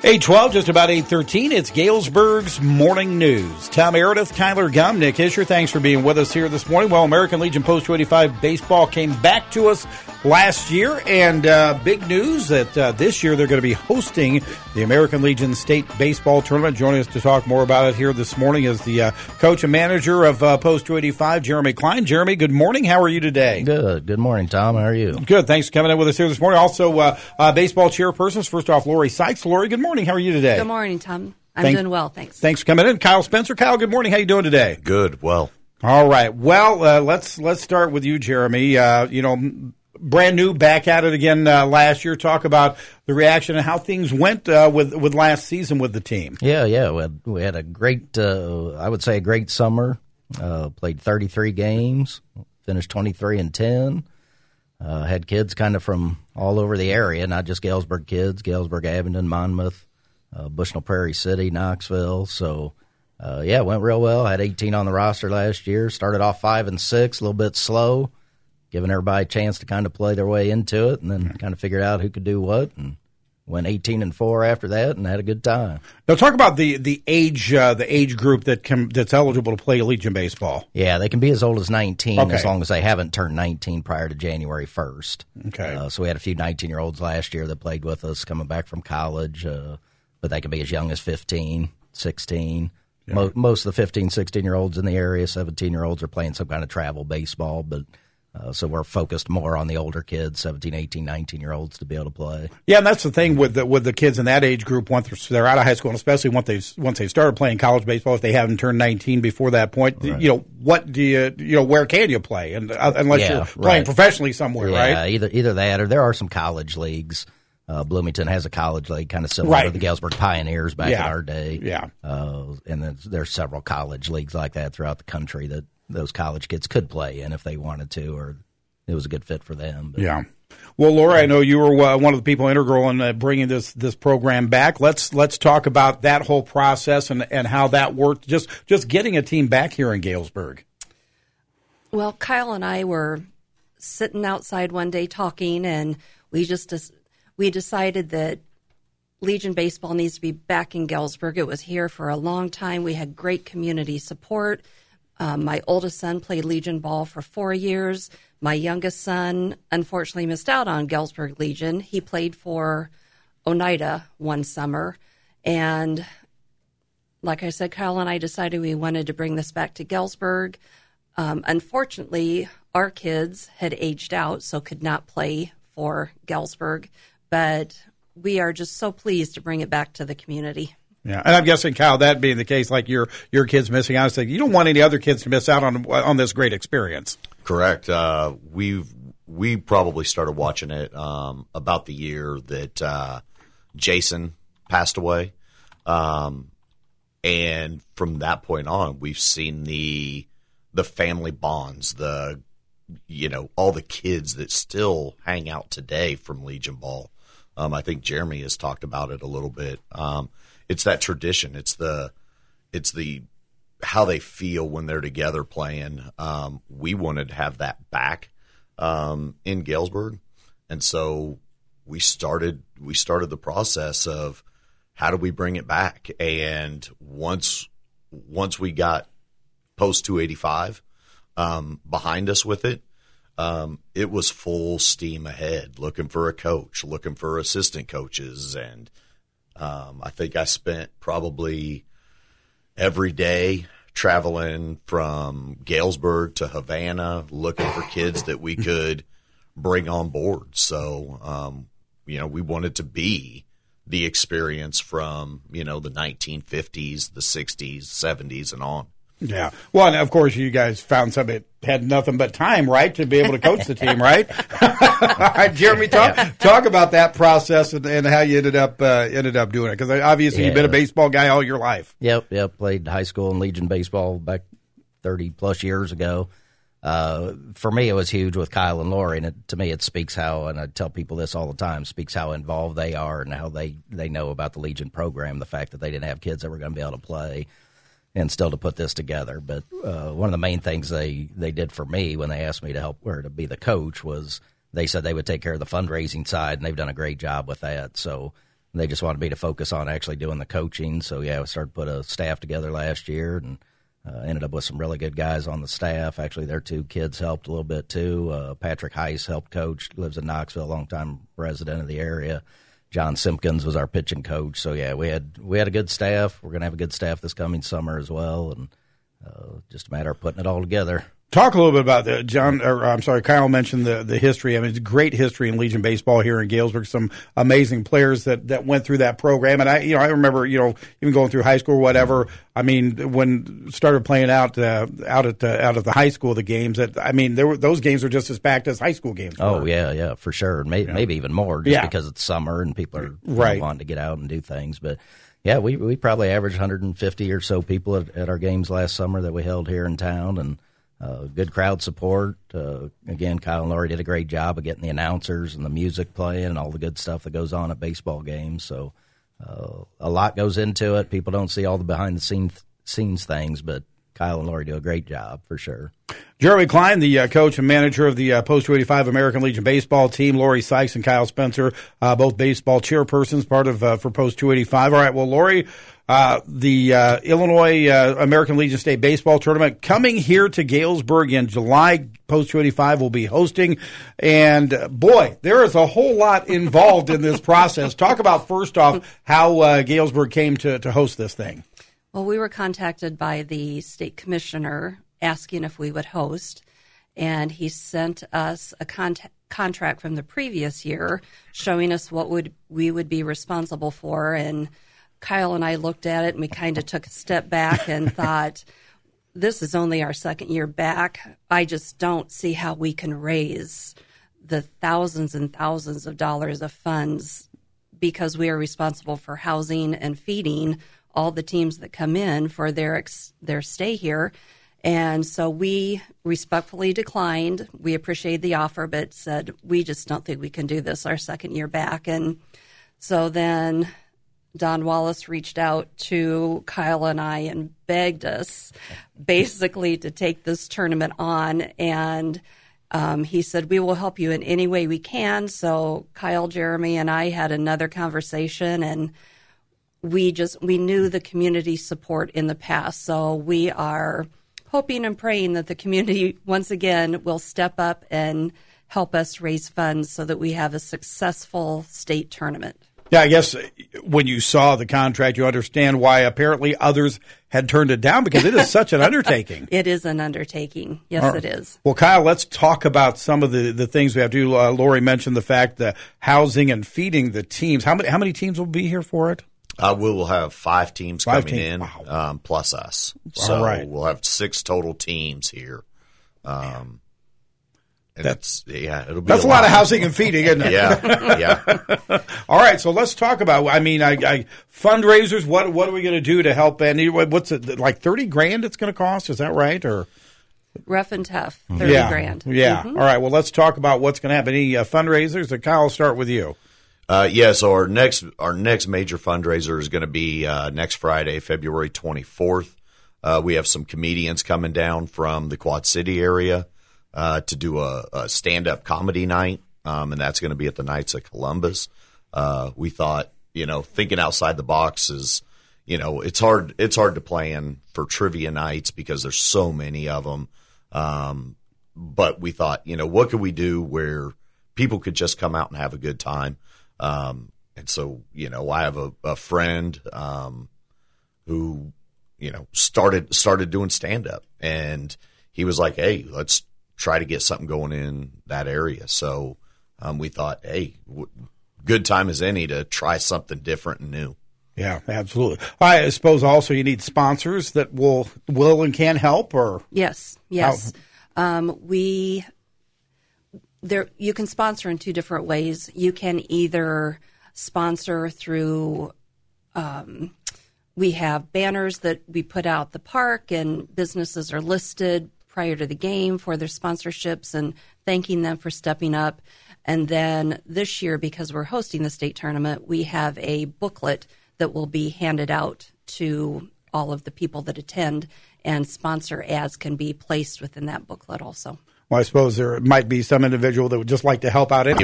8:12, just about 8:13. It's Galesburg's Morning News. Tom Meredith, Tyler Gum, Nick Isher, thanks for being with us here this morning. Well, American Legion Post 285 baseball came back to us last year, and big news that this year they're going to be hosting the American Legion State Baseball Tournament. Joining us to talk more about it here this morning is the coach and manager of Post 285, Jeremy Klein. Jeremy, good morning. How are you today? Good. Good morning, Tom. How are you? Good. Thanks for coming in with us here this morning. Also, baseball chairpersons. First off, Lori Sykes. Lori, good morning. How are you today? Good morning, Tom. I'm doing well, thanks. Thanks for coming in. Kyle Spencer. Kyle, good morning. How you doing today? Good. Well. All right. Well, let's start with you, Jeremy. Brand new, back at it again last year. Talk about the reaction and how things went with last season with the team. Yeah. We had a great, I would say, a great summer. Played 33 games, finished 23-10. Had kids kind of from all over the area, not just Galesburg kids, Galesburg, Abingdon, Monmouth, Bushnell Prairie City, Knoxville. So, it went real well. Had 18 on the roster last year. Started off 5-6, a little bit slow, giving everybody a chance to kind of play their way into it, and then kind of figured out who could do what, and went 18-4 after that, and had a good time. Now, talk about the age group that's eligible to play Legion baseball. Yeah, they can be as old as 19 as long as they haven't turned 19 prior to January 1st. Okay. So we had a few 19-year-olds last year that played with us coming back from college, but they can be as young as 15, 16. Yeah. Most of the 15, 16-year-olds in the area, 17-year-olds are playing some kind of travel baseball, but so we're focused more on the older kids, 17, 18, 19-year-olds to be able to play. Yeah, and that's the thing with the kids in that age group once they're out of high school, and especially once they started playing college baseball, if they haven't turned 19 before that point, right. What do you where can you play? And unless you're playing professionally somewhere, right? Yeah, either that or there are some college leagues. Bloomington has a college league kind of similar to the Galesburg Pioneers back in our day. Yeah. And then there's several college leagues like that throughout the country that those college kids could play in if they wanted to, or it was a good fit for them. But. Yeah. Well, Laura, I know you were one of the people integral in bringing this program back. Let's talk about that whole process and how that worked. Just getting a team back here in Galesburg. Well, Kyle and I were sitting outside one day talking, and we decided that Legion baseball needs to be back in Galesburg. It was here for a long time. We had great community support. My oldest son played Legion ball for 4 years. My youngest son, unfortunately, missed out on Galesburg Legion. He played for Oneida one summer. And like I said, Kyle and I decided we wanted to bring this back to Galesburg. Unfortunately, our kids had aged out, so could not play for Galesburg. But we are just so pleased to bring it back to the community. Yeah, and I'm guessing, Kyle, that being the case, like your kids missing out, you don't want any other kids to miss out on this great experience. Correct. We probably started watching it about the year that Jason passed away, and from that point on, we've seen the family bonds, all the kids that still hang out today from Legion ball. I think Jeremy has talked about it a little bit. It's that tradition. It's the how they feel when they're together playing. We wanted to have that back in Galesburg, and so we started the process of how do we bring it back. And once we got Post 285 behind us with it, it was full steam ahead, looking for a coach, looking for assistant coaches, and I think I spent probably every day traveling from Galesburg to Havana looking for kids that we could bring on board. So, we wanted to be the experience from, the 1950s, the 60s, 70s, and on. Yeah. Well, and of course, you guys found somebody that had nothing but time, right, to be able to coach the team, right? All right, Jeremy, talk about that process and how you ended up doing it, because obviously you've been a baseball guy all your life. Yep. Played high school and Legion baseball back 30-plus years ago. For me, it was huge with Kyle and Lori, and to me it speaks how, and I tell people this all the time, speaks how involved they are and how they know about the Legion program, the fact that they didn't have kids that were going to be able to play. And still to put this together. But one of the main things they did for me when they asked me to help or to be the coach was they said they would take care of the fundraising side, and they've done a great job with that. So They just wanted me to focus on actually doing the coaching. So, yeah, we started to put a staff together last year and ended up with some really good guys on the staff. Actually, their 2 kids helped a little bit too. Patrick Heiss helped coach, lives in Knoxville, longtime resident of the area. John Simpkins was our pitching coach. So, yeah, we had a good staff. We're going to have a good staff this coming summer as well, and just a matter of putting it all together. Talk a little bit about that, Kyle mentioned the history. I mean, it's great history in Legion baseball here in Galesburg. Some amazing players that went through that program, and I remember even going through high school or whatever. I mean, when started playing out at the high school, the games those games were just as packed as high school games. Oh yeah, for sure, maybe even more, just because it's summer and people are wanting to get out and do things, but. Yeah, we probably averaged 150 or so people at our games last summer that we held here in town, and good crowd support. Again, Kyle and Lori did a great job of getting the announcers and the music playing and all the good stuff that goes on at baseball games. So a lot goes into it. People don't see all the behind-the-scenes things, but Kyle and Lori do a great job for sure. Jeremy Klein, the coach and manager of the Post 285 American Legion baseball team. Lori Sykes and Kyle Spencer, both baseball chairpersons, part of for Post 285. All right, well, Lori, the Illinois American Legion State Baseball Tournament coming here to Galesburg in July. Post 285 will be hosting. And, boy, there is a whole lot involved in this process. Talk about, first off, how Galesburg came to host this thing. Well, we were contacted by the state commissioner asking if we would host, and he sent us a contract from the previous year showing us what we would be responsible for. And Kyle and I looked at it, and we kind of took a step back and thought, this is only our second year back. I just don't see how we can raise the thousands and thousands of dollars of funds because we are responsible for housing and feeding all the teams that come in for their stay here. And so we respectfully declined. We appreciated the offer, but said, we just don't think we can do this our second year back. And so then Don Wallace reached out to Kyle and I and begged us basically to take this tournament on. And he said, we will help you in any way we can. So Kyle, Jeremy, and I had another conversation, and we knew the community support in the past. So we are hoping and praying that the community once again will step up and help us raise funds so that we have a successful state tournament. Yeah, I guess when you saw the contract, you understand why apparently others had turned it down, because it is such an undertaking. It is an undertaking. Yes, It is. Well, Kyle, let's talk about some of the things we have to do. Lori mentioned the fact that housing and feeding the teams. How many teams will be here for it? We will have 5 teams coming in, wow. Plus us. So right. We'll have 6 total teams here. And that's it'll be a lot of housing and feeding, isn't it? Yeah. All right, so let's talk about. I mean, fundraisers. What are we going to do to help? And what's it like? $30,000 it's going to cost? Is that right? Or rough and tough, $30,000. Yeah. Mm-hmm. All right. Well, let's talk about what's going to happen. Any fundraisers? Kyle, I'll start with you. So our next major fundraiser is going to be next Friday, February 24th. We have some comedians coming down from the Quad City area to do a stand-up comedy night, and that's going to be at the Knights of Columbus. We thought, thinking outside the box is, it's hard to plan for trivia nights because there's so many of them. But we thought, what could we do where people could just come out and have a good time? And so, I have a friend, who, started doing stand up, and he was like, hey, let's try to get something going in that area. So, we thought, hey, good time as any to try something different and new. Yeah, absolutely. I suppose also you need sponsors that will and can help, or yes. You can sponsor in 2 different ways. You can either sponsor through, we have banners that we put out the park, and businesses are listed prior to the game for their sponsorships and thanking them for stepping up. And then this year, because we're hosting the state tournament, we have a booklet that will be handed out to all of the people that attend, and sponsor ads can be placed within that booklet also. Well, I suppose there might be some individual that would just like to help out anyway.